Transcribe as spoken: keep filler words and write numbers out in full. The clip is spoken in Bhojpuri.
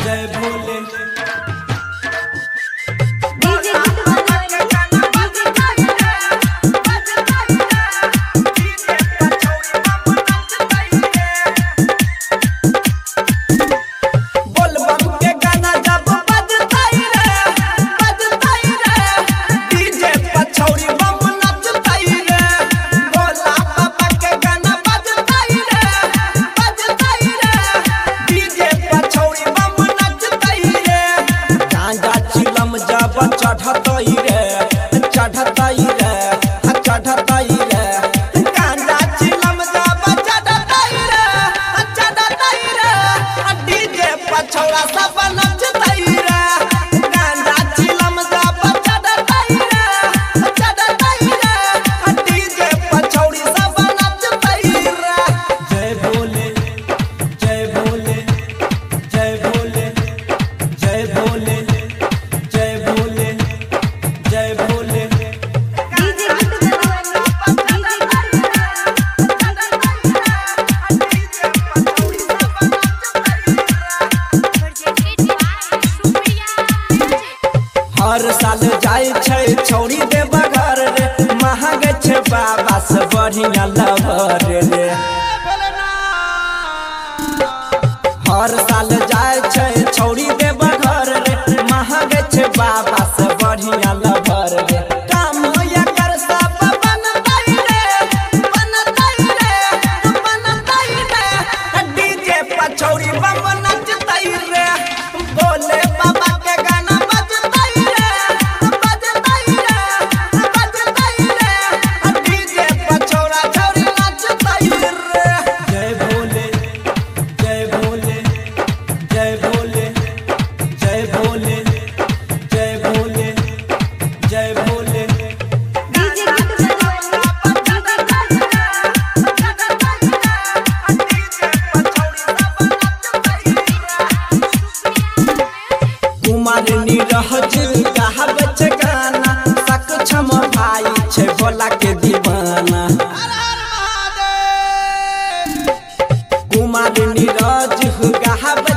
जय भोले चढ़तई रे चढ़तई रे चढ़तई रे गांजा चिलम जब चढ़तई रे चढ़तई रे डीजे पछौड़ा सब नचतई रे गांजा चिलम जब चढ़तई रे चढ़तई रे डीजे पछौड़ी सब नचतई रे जय भोले जय भोले जय भोले जय भोले जय भोले जय भोले हर साल जाय छै छौरी देव घर रे महंग छै बाबा से बढ़िया लवर रे हर साल जाय छै छौरी देव घर रे महंग छै बाबा से बढ़िया लवर रे काम या कर सब बनतई रे बनतई रे बनतई रे डीजे पछौरी बम नचतई रे भोले बाबा के गाना बजतई रे बजतई रे बजतई रे डीजे पछौरा छौरी नचतई रे जय भोले जय भोले जय भोले जय भोले जय भोले जय भोले कुमार नीरज गावे छै गाना सक्षम भाई छै भोला के दीवाना कुमार नीरज गावे